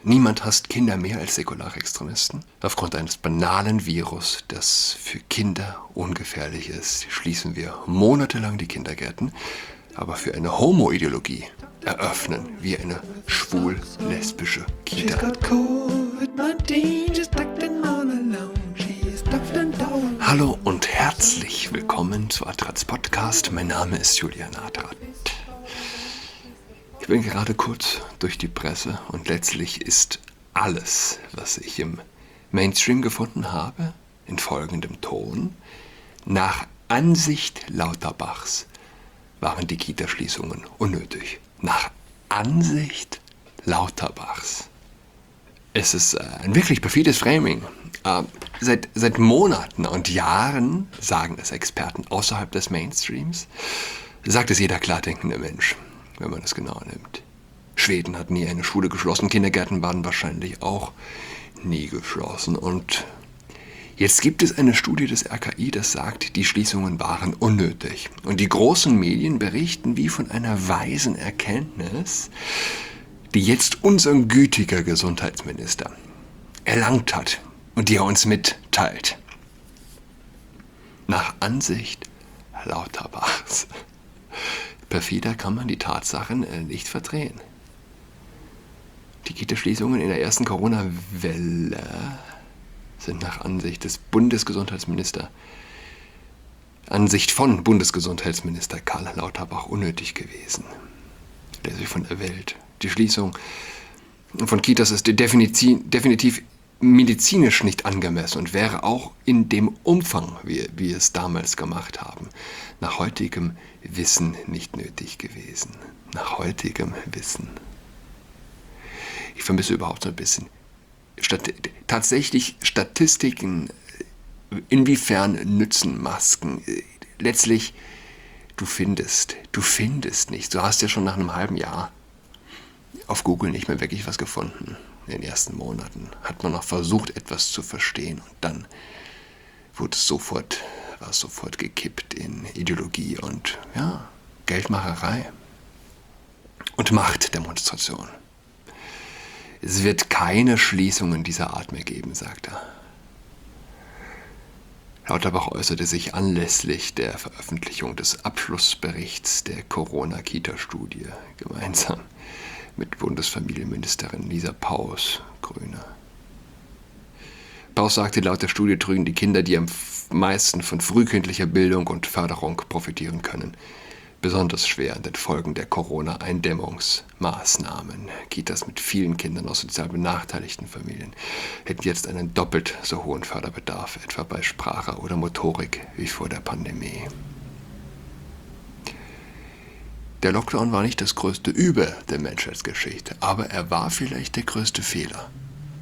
Niemand hasst Kinder mehr als säkulare Extremisten. Aufgrund eines banalen Virus, das für Kinder ungefährlich ist, schließen wir monatelang die Kindergärten. Aber für eine Homo-Ideologie eröffnen wir eine schwul-lesbische Kita. Hallo und herzlich willkommen zu Adrats Podcast. Mein Name ist Julian Adrat. Ich bin gerade kurz durch die Presse und letztlich ist alles, was ich im Mainstream gefunden habe, in folgendem Ton: Nach Ansicht Lauterbachs waren die Kita-Schließungen unnötig. Nach Ansicht Lauterbachs. Es ist ein wirklich perfides Framing. Seit Monaten und Jahren sagen es Experten außerhalb des Mainstreams, sagt es jeder klardenkende Mensch, wenn man es genauer nimmt. Schweden hat nie eine Schule geschlossen, Kindergärten waren wahrscheinlich auch nie geschlossen. Und jetzt gibt es eine Studie des RKI, das sagt, die Schließungen waren unnötig. Und die großen Medien berichten wie von einer weisen Erkenntnis, die jetzt unser gütiger Gesundheitsminister erlangt hat und die er uns mitteilt. Nach Ansicht Lauterbachs. Perfider kann man die Tatsachen nicht verdrehen. Die Kita-Schließungen in der ersten Corona-Welle sind nach Ansicht von Bundesgesundheitsminister Karl Lauterbach unnötig gewesen. Der sich von der Welt. Die Schließung von Kitas ist definitiv medizinisch nicht angemessen und wäre auch in dem Umfang, wie wir es damals gemacht haben, nach heutigem Wissen nicht nötig gewesen. Nach heutigem Wissen. Ich vermisse überhaupt so ein bisschen tatsächlich Statistiken, inwiefern nützen Masken. Letztlich, du findest nichts. Du hast ja schon nach einem halben Jahr auf Google nicht mehr wirklich was gefunden. In den ersten Monaten hat man noch versucht, etwas zu verstehen, und dann war es sofort gekippt in Ideologie und Geldmacherei und Machtdemonstration. Es wird keine Schließungen dieser Art mehr geben, sagt er. Lauterbach äußerte sich anlässlich der Veröffentlichung des Abschlussberichts der Corona-Kita-Studie gemeinsam mit Bundesfamilienministerin Lisa Paus, Grüne. Paus sagte, laut der Studie trügen die Kinder, die am meisten von frühkindlicher Bildung und Förderung profitieren können, besonders schwer an den Folgen der Corona-Eindämmungsmaßnahmen. Kitas mit vielen Kindern aus sozial benachteiligten Familien hätten jetzt einen doppelt so hohen Förderbedarf, etwa bei Sprache oder Motorik, wie vor der Pandemie. Der Lockdown war nicht das größte Übel der Menschheitsgeschichte, aber er war vielleicht der größte Fehler.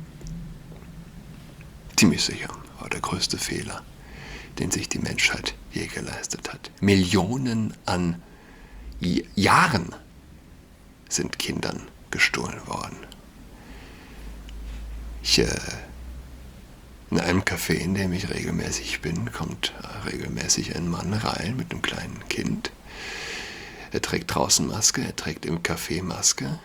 Ziemlich sicher war der größte Fehler, den sich die Menschheit je geleistet hat. Millionen an Jahren sind Kindern gestohlen worden. In einem Café, in dem ich regelmäßig bin, kommt regelmäßig ein Mann rein mit einem kleinen Kind. Er trägt draußen Maske, er trägt im Café Maske.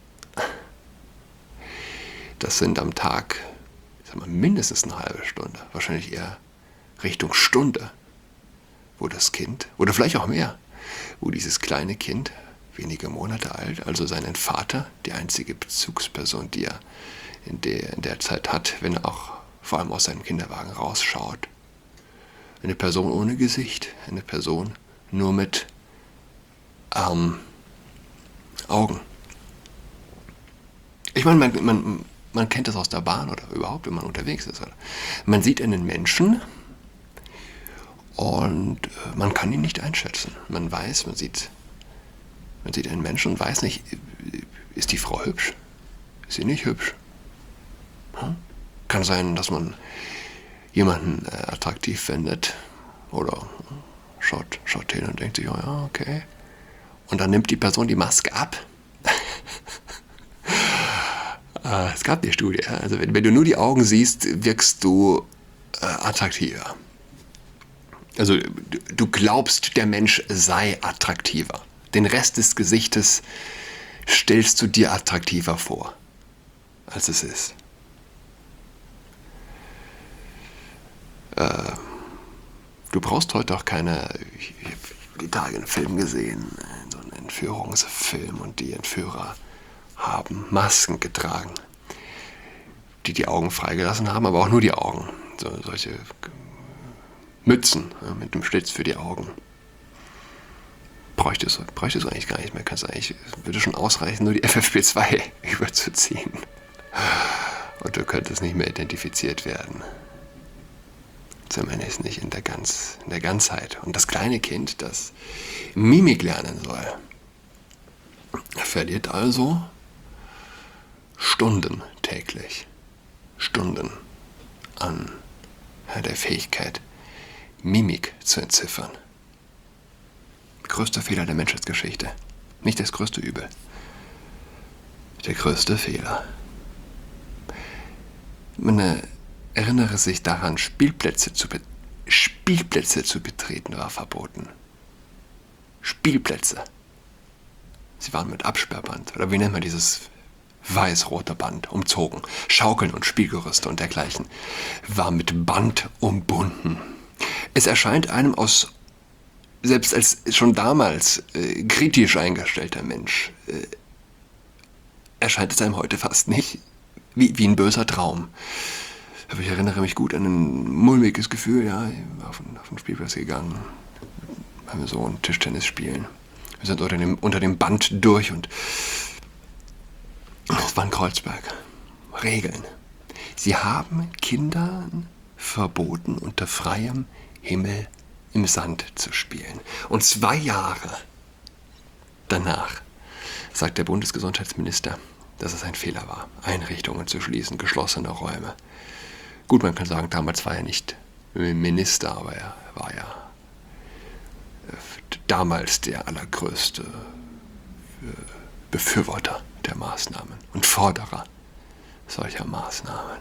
Das sind am Tag, mindestens eine halbe Stunde, wahrscheinlich eher Richtung Stunde, wo das Kind, oder vielleicht auch mehr, wo dieses kleine Kind, wenige Monate alt, also seinen Vater, die einzige Bezugsperson, die er in der Zeit hat, wenn er auch vor allem aus seinem Kinderwagen rausschaut. Eine Person ohne Gesicht, eine Person nur mit Augen. Ich meine, man kennt das aus der Bahn oder überhaupt, wenn man unterwegs ist. Oder? Man sieht einen Menschen und man kann ihn nicht einschätzen. Man sieht einen Menschen und weiß nicht, ist die Frau hübsch? Ist sie nicht hübsch? Kann sein, dass man jemanden attraktiv findet oder schaut hin und denkt sich, oh ja, okay. Und dann nimmt die Person die Maske ab. Es gab die Studie. Also wenn du nur die Augen siehst, wirkst du attraktiver. Also du glaubst, der Mensch sei attraktiver. Den Rest des Gesichtes stellst du dir attraktiver vor. als es ist. Du brauchst heute auch keine, ich habe die Tage einen Film gesehen, so einen Entführungsfilm, und die Entführer haben Masken getragen, die die Augen freigelassen haben, aber auch nur die Augen. Solche Mützen mit dem Schlitz für die Augen. Bräuchtest du eigentlich gar nicht mehr. Würde schon ausreichen, nur die FFP2 überzuziehen. Und du könntest nicht mehr identifiziert werden. Zumindest nicht in der Ganzheit. Und das kleine Kind, das Mimik lernen soll, verliert also Stunden täglich. Stunden an der Fähigkeit, Mimik zu entziffern. Größter Fehler der Menschheitsgeschichte. Nicht das größte Übel. Der größte Fehler. Man erinnere sich daran, Spielplätze zu betreten war verboten. Spielplätze. Sie waren mit Absperrband, oder wie nennt man dieses weiß-rote Band, umzogen. Schaukeln und Spielgerüste und dergleichen war mit Band umbunden. Es erscheint einem selbst als schon damals kritisch eingestellter Mensch, erscheint es einem heute fast nicht wie ein böser Traum. Aber ich erinnere mich gut an ein mulmiges Gefühl, ja, auf den Spielplatz gegangen, haben wir so ein Tischtennis spielen. Wir sind unter dem Band durch, und es war in Kreuzberg. Regeln. Sie haben Kindern verboten, unter freiem Himmel im Sand zu spielen. Und 2 Jahre danach sagt der Bundesgesundheitsminister, dass es ein Fehler war, Einrichtungen zu schließen, geschlossene Räume. Gut, man kann sagen, damals war er nicht Minister, aber er war ja damals der allergrößte Befürworter der Maßnahmen und Forderer solcher Maßnahmen.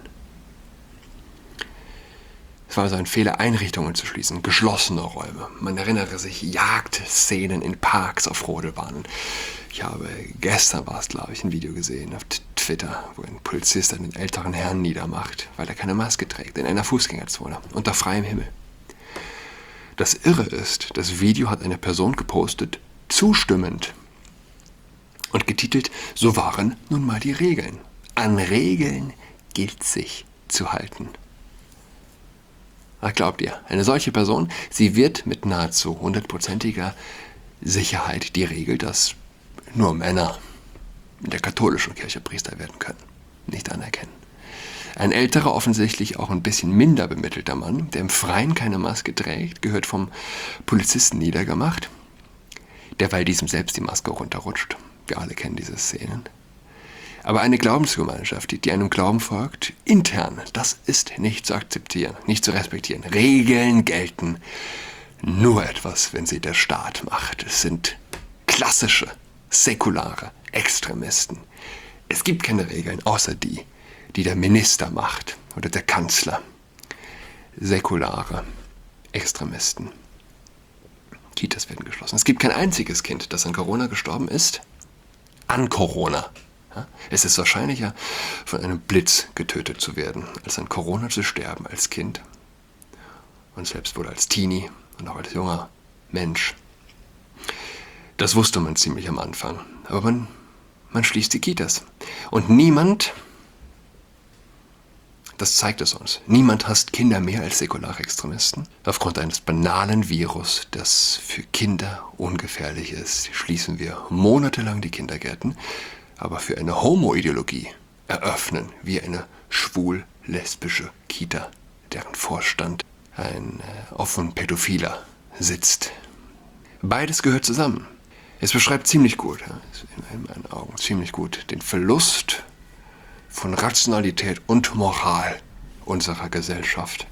Es war also ein Fehler, Einrichtungen zu schließen, geschlossene Räume. Man erinnere sich Jagdszenen in Parks auf Rodelbahnen. Ich habe gestern, war es glaube ich, ein Video gesehen auf Twitter, wo ein Polizist einen älteren Herrn niedermacht, weil er keine Maske trägt, in einer Fußgängerzone, unter freiem Himmel. Das Irre ist, das Video hat eine Person gepostet, zustimmend, und getitelt, so waren nun mal die Regeln. An Regeln gilt sich zu halten. Ach, glaubt ihr, eine solche Person, sie wird mit nahezu 100%iger Sicherheit die Regel, dass nur Männer in der katholischen Kirche Priester werden können, nicht anerkennen. Ein älterer, offensichtlich auch ein bisschen minder bemittelter Mann, der im Freien keine Maske trägt, gehört vom Polizisten niedergemacht, derweil diesem selbst die Maske runterrutscht. Wir alle kennen diese Szenen. Aber eine Glaubensgemeinschaft, die einem Glauben folgt, intern, das ist nicht zu akzeptieren, nicht zu respektieren. Regeln gelten nur etwas, wenn sie der Staat macht. Es sind klassische, säkulare Extremisten. Es gibt keine Regeln, außer die der Minister macht oder der Kanzler. Säkulare Extremisten. Kitas werden geschlossen. Es gibt kein einziges Kind, das an Corona gestorben ist. An Corona. Ja? Es ist wahrscheinlicher, von einem Blitz getötet zu werden, als an Corona zu sterben als Kind. Und selbst wohl als Teenie und auch als junger Mensch. Das wusste man ziemlich am Anfang. Aber man schließt die Kitas. Und niemand, das zeigt es uns, niemand hasst Kinder mehr als säkulare Extremisten. Aufgrund eines banalen Virus, das für Kinder ungefährlich ist, schließen wir monatelang die Kindergärten, aber für eine Homo-Ideologie eröffnen wir eine schwul-lesbische Kita, deren Vorstand ein offen Pädophiler sitzt. Beides gehört zusammen. Es beschreibt ziemlich gut, in meinen Augen ziemlich gut, den Verlust von Rationalität und Moral unserer Gesellschaft.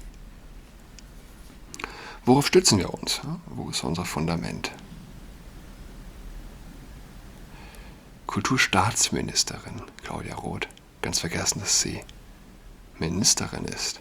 Worauf stützen wir uns? Wo ist unser Fundament? Kulturstaatsministerin Claudia Roth, ganz vergessen, dass sie Ministerin ist,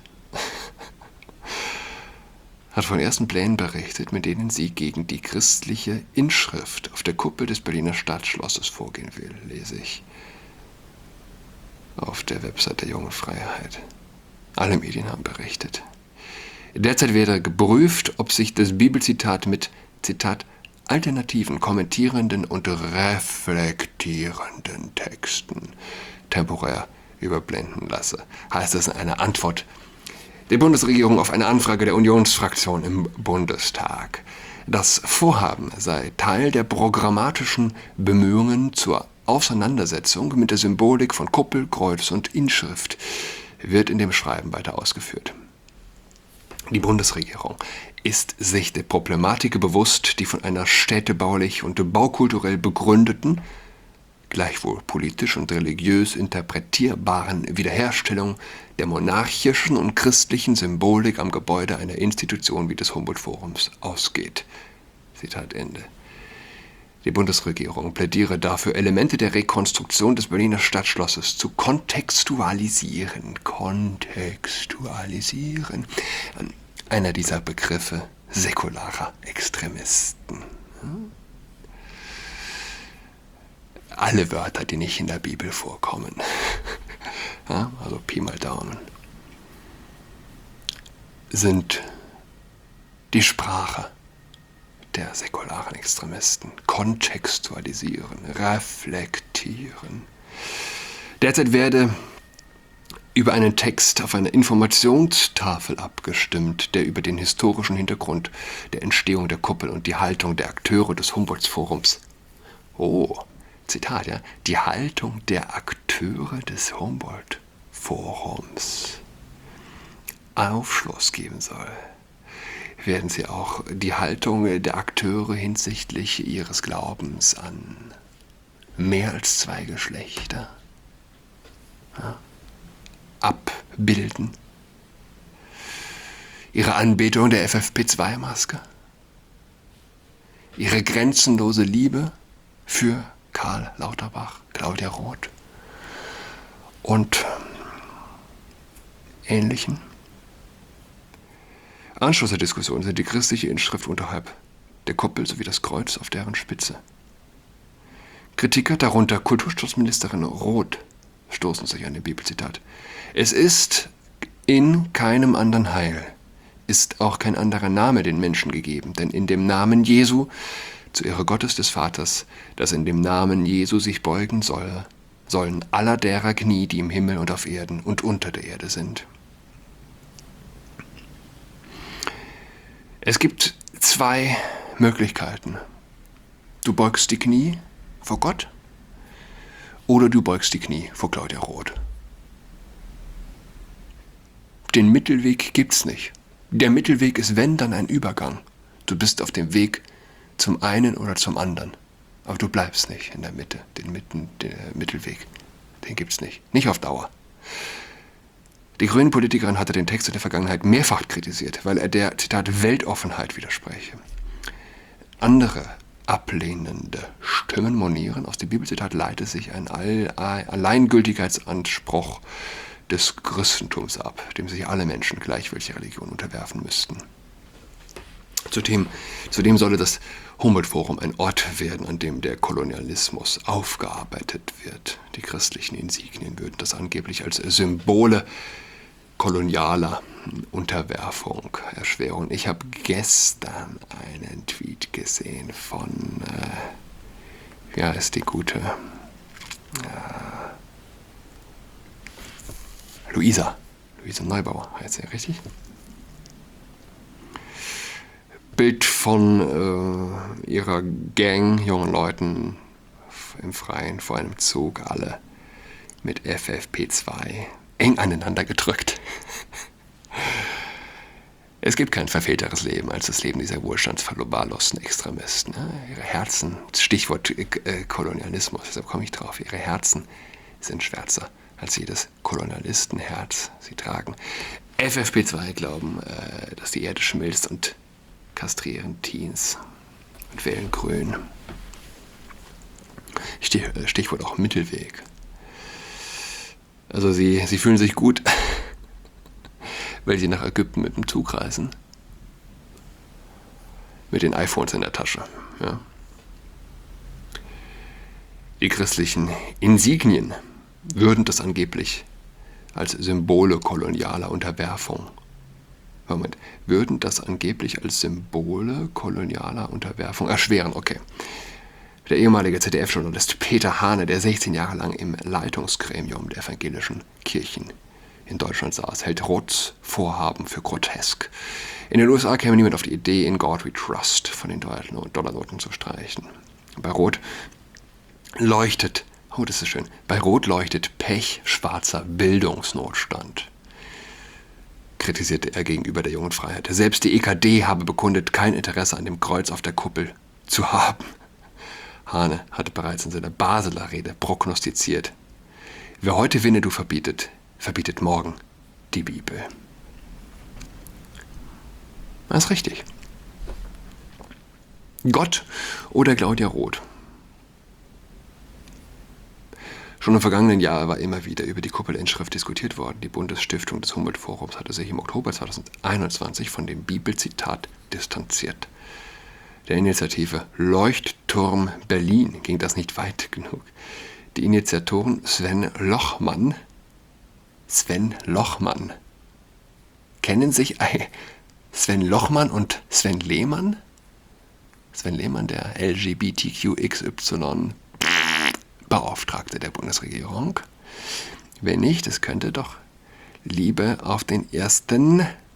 hat von ersten Plänen berichtet, mit denen sie gegen die christliche Inschrift auf der Kuppel des Berliner Stadtschlosses vorgehen will, lese ich. auf der Website der Jungen Freiheit. Alle Medien haben berichtet. Derzeit werde geprüft, ob sich das Bibelzitat mit, Zitat, alternativen, kommentierenden und reflektierenden Texten temporär überblenden lasse, heißt es in einer Antwort der Bundesregierung auf eine Anfrage der Unionsfraktion im Bundestag. Das Vorhaben sei Teil der programmatischen Bemühungen zur Auseinandersetzung mit der Symbolik von Kuppel, Kreuz und Inschrift, wird in dem Schreiben weiter ausgeführt. Die Bundesregierung ist sich der Problematik bewusst, die von einer städtebaulich und baukulturell begründeten, gleichwohl politisch und religiös interpretierbaren Wiederherstellung der monarchischen und christlichen Symbolik am Gebäude einer Institution wie des Humboldt-Forums ausgeht. Zitat Ende. Die Bundesregierung plädiere dafür, Elemente der Rekonstruktion des Berliner Stadtschlosses zu kontextualisieren. Kontextualisieren. Einer dieser Begriffe säkularer Extremisten. Alle Wörter, die nicht in der Bibel vorkommen. Ja, also Pi mal Daumen. Sind die Sprache der säkularen Extremisten. Kontextualisieren, reflektieren. Derzeit werde über einen Text auf einer Informationstafel abgestimmt, der über den historischen Hintergrund der Entstehung der Kuppel und die Haltung der Akteure des Humboldt-Forums, Zitat, ja, die Haltung der Akteure des Humboldt-Forums Aufschluss geben soll, werden sie auch die Haltung der Akteure hinsichtlich ihres Glaubens an mehr als zwei Geschlechter abbilden. Ihre Anbetung der FFP2-Maske, ihre grenzenlose Liebe für Karl Lauterbach, Claudia Roth und Ähnlichen. Anschluss der Diskussion sind die christliche Inschrift unterhalb der Kuppel sowie das Kreuz auf deren Spitze. Kritiker, darunter Kulturstaatsministerin Roth, stoßen sich an dem Bibelzitat. Es ist in keinem anderen Heil, ist auch kein anderer Name den Menschen gegeben, denn in dem Namen Jesu, zur Ehre Gottes des Vaters, dass in dem Namen Jesu sich beugen sollen aller derer Knie, die im Himmel und auf Erden und unter der Erde sind. Es gibt zwei Möglichkeiten. Du beugst die Knie vor Gott oder du beugst die Knie vor Claudia Roth. Den Mittelweg gibt's nicht. Der Mittelweg ist, wenn, dann ein Übergang. Du bist auf dem Weg zum einen oder zum anderen. Aber du bleibst nicht in der Mitte. Den Mittelweg, den gibt's nicht. Nicht auf Dauer. Die Grünen-Politikerin hatte den Text in der Vergangenheit mehrfach kritisiert, weil er der, Zitat, Weltoffenheit widerspreche. Andere ablehnende Stimmen monieren, aus dem Bibelzitat leite sich ein Alleingültigkeitsanspruch des Christentums ab, dem sich alle Menschen, gleich welche Religion, unterwerfen müssten. Zudem solle das Humboldt-Forum ein Ort werden, an dem der Kolonialismus aufgearbeitet wird. Die christlichen Insignien würden das angeblich als Symbole kolonialer Unterwerfung erschweren. Ich habe gestern einen Tweet gesehen von, ist die gute Luisa Neubauer, heißt sie richtig? Bild von ihrer Gang, jungen Leuten im Freien vor einem Zug, alle mit FFP2 eng aneinander gedrückt. Es gibt kein verfehlteres Leben als das Leben dieser wohlstandsverlobarlosten Extremisten. Ihre Herzen, Stichwort Kolonialismus, deshalb komme ich drauf, ihre Herzen sind schwärzer als jedes Kolonialistenherz. Sie tragen FFP2, glauben, dass die Erde schmilzt und kastrieren Teens und wählen Grün. Stichwort auch Mittelweg. Also sie fühlen sich gut, weil sie nach Ägypten mit dem Zug reisen. Mit den iPhones in der Tasche. Ja. Die christlichen Insignien würden das angeblich als Symbole kolonialer Unterwerfung. Moment, würden das angeblich als Symbole kolonialer Unterwerfung erschweren, okay. Der ehemalige ZDF-Journalist Peter Hane, der 16 Jahre lang im Leitungsgremium der evangelischen Kirchen in Deutschland saß, hält Roths Vorhaben für grotesk. In den USA käme niemand auf die Idee, in God We Trust von den Dollarnoten zu streichen. Bei Roth leuchtet, oh, das ist schön, bei Roth leuchtet pechschwarzer Bildungsnotstand, kritisierte er gegenüber der Jungen Freiheit. Selbst die EKD habe bekundet, kein Interesse an dem Kreuz auf der Kuppel zu haben. Hane hatte bereits in seiner Basler Rede prognostiziert: Wer heute Winnetou verbietet, verbietet morgen die Bibel. Das ist richtig. Gott oder Claudia Roth? Schon im vergangenen Jahr war immer wieder über die Kuppelinschrift diskutiert worden. Die Bundesstiftung des Humboldt-Forums hatte sich im Oktober 2021 von dem Bibelzitat distanziert. Der Initiative Leuchtturm Berlin ging das nicht weit genug. Die Initiatoren Sven Lochmann kennen sich. Sven Lochmann und Sven Lehmann? Sven Lehmann, der LGBTQXY-Beauftragte der Bundesregierung. Wenn nicht, es könnte doch Liebe auf den ersten.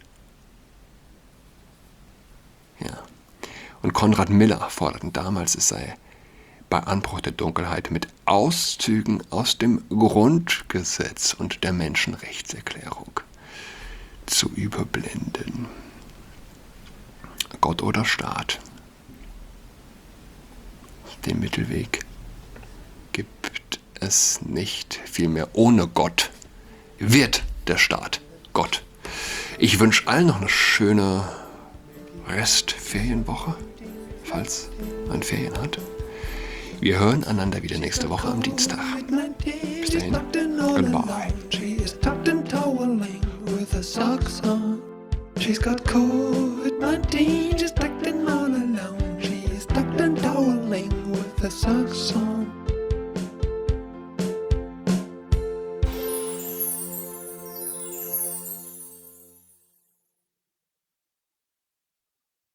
Ja. Und Konrad Miller forderten damals, es sei bei Anbruch der Dunkelheit mit Auszügen aus dem Grundgesetz und der Menschenrechtserklärung zu überblenden. Gott oder Staat? Den Mittelweg gibt es nicht. Vielmehr ohne Gott wird der Staat Gott. Ich wünsche allen noch eine schöne Restferienwoche, falls man Ferien hat. Wir hören einander wieder nächste Woche am Dienstag. Bis dahin, goodbye. She's got COVID-19, she's acting all alone. She's tucked and toweling with her socks on.